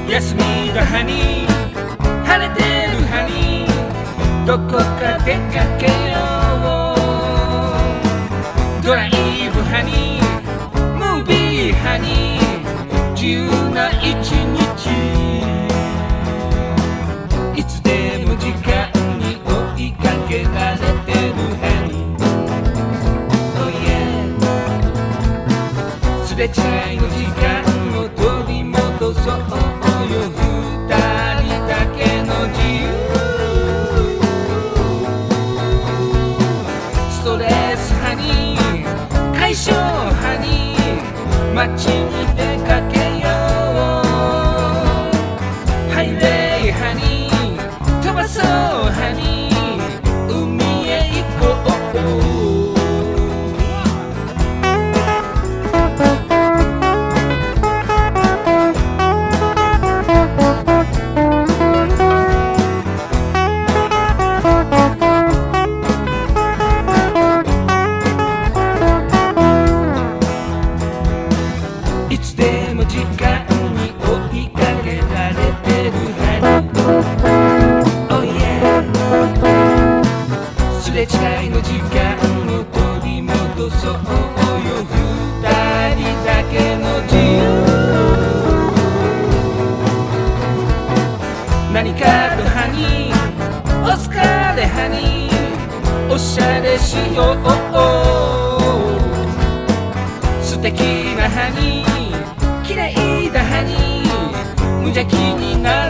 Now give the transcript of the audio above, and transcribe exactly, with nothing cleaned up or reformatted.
休みだハニー、晴れてるハニー、どこか出かけよう。ドライブハニー、ムービーハニー、自由な一日、いつでも時間に追いかけられてるハニー、oh yeah、 すれ違いの時間を取り戻そうよ、二人だけの自由。ストレスハニー、解消ハニー、街に出かけよう。ハイウェイハニー、飛ばそうハニー、海へ行こう。いつでも時間に追いかけられてるハニー、oh yeah、 すれ違いの時間を取り戻そうよ、二人だけの自由。何かとハニー、お疲れハニー、おしゃれしよう。素敵なハニー、綺麗だハニー、無邪気になる